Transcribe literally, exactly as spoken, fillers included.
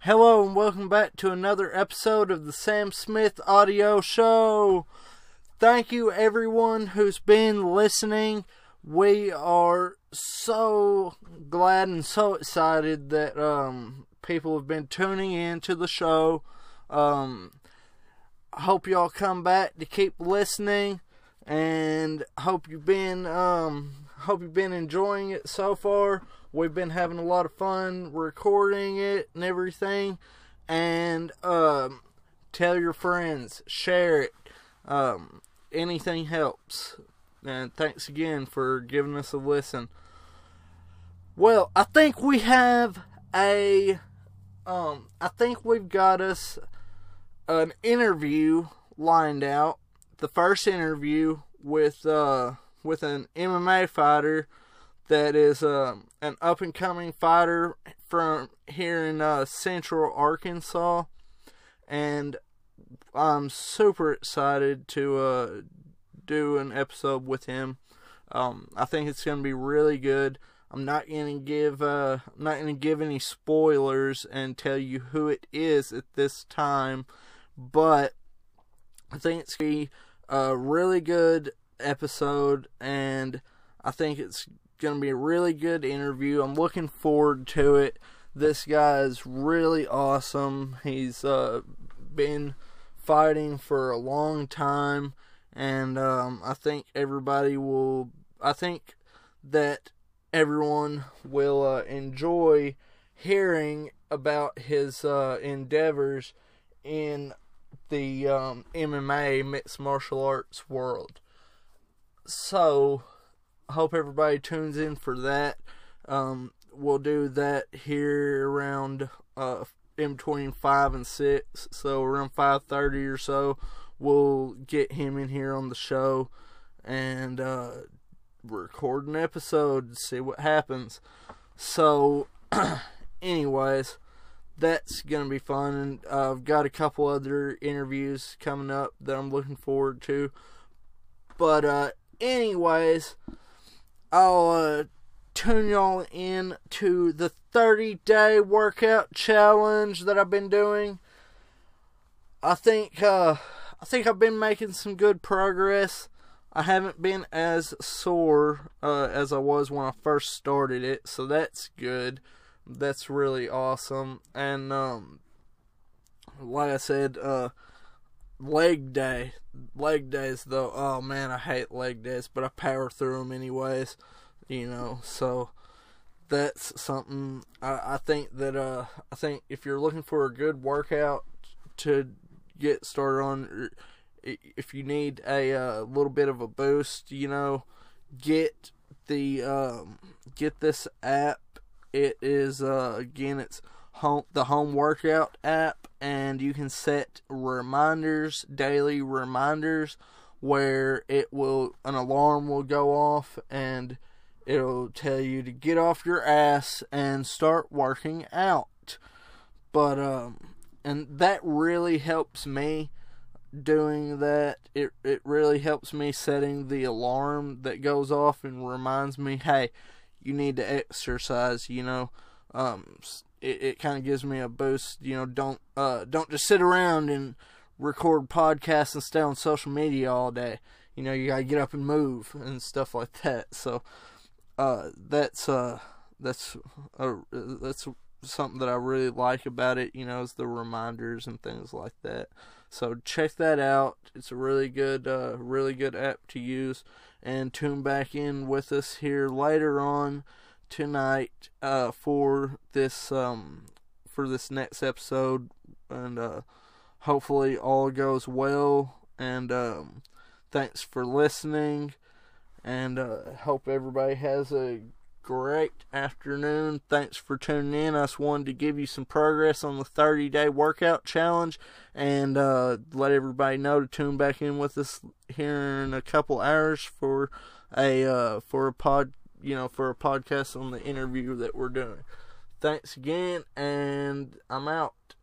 Hello and welcome back to another episode of the Sam Smith Audio Show. Thank you everyone who's been listening. We are so glad and so excited that um, people have been tuning in to the show. Um, I hope y'all come back to keep listening, and hope you've been um, hope you've been enjoying it so far. We've been having a lot of fun recording it and everything. And um, tell your friends, share it. Um, anything helps. And thanks again for giving us a listen. Well, I think we have a, um, I think we've got us an interview lined out. The first interview with, uh, with an M M A fighter that is uh, an up-and-coming fighter from here in uh, Central Arkansas. And I'm super excited to uh, do an episode with him. Um, I think it's going to be really good. I'm not going to give uh, I'm not going to give any spoilers and tell you who it is at this time, but I think it's going to be a really good episode, and I think it's going to be a really good interview. I'm looking forward to it. This guy is really awesome. He's uh, been fighting for a long time, and um, I think everybody will, I think that everyone will uh, enjoy hearing about his uh, endeavors in the um, M M A, mixed martial arts world. So, I hope everybody tunes in for that. Um, we'll do that here around uh, in between five and six. So around five thirty or so, we'll get him in here on the show and uh, record an episode to see what happens. So, anyways, that's going to be fun. And uh, I've got a couple other interviews coming up that I'm looking forward to. But, uh, anyways, I'll uh, tune y'all in to the thirty-day workout challenge that I've been doing. I think uh, I think I've been making some good progress. I haven't been as sore uh, as I was when I first started it, so that's good. That's really awesome. And um, like I said, uh, leg day. Leg days, though, oh man, I hate leg days, but I power through them anyways, you know, so that's something. I, I think that, uh, I think if you're looking for a good workout to get started on, if you need a uh, little bit of a boost, you know, get the, um, get this app. It is, uh, again, it's home, the home workout app, and you can set reminders, daily reminders, where it will, an alarm will go off, and it'll tell you to get off your ass and start working out. But, um, and that really helps me doing that. It, it really helps me setting the alarm that goes off and reminds me, hey, you need to exercise, you know, um, it, it kind of gives me a boost, you know, don't, uh, don't just sit around and record podcasts and stay on social media all day, you know, you gotta get up and move and stuff like that, so, uh, that's, uh, that's, uh, that's something that I really like about it, you know, is the reminders and things like that. So check that out. It's a really good, uh, really good app to use, and tune back in with us here later on tonight, uh, for this, um, for this next episode, and, uh, hopefully all goes well, and, um, thanks for listening, and, uh, hope everybody has a great afternoon. Thanks for tuning in. I just wanted to give you some progress on the thirty-day workout challenge, and uh, let everybody know to tune back in with us here in a couple hours for a uh, for a pod, you know, for a podcast on the interview that we're doing. Thanks again, and I'm out.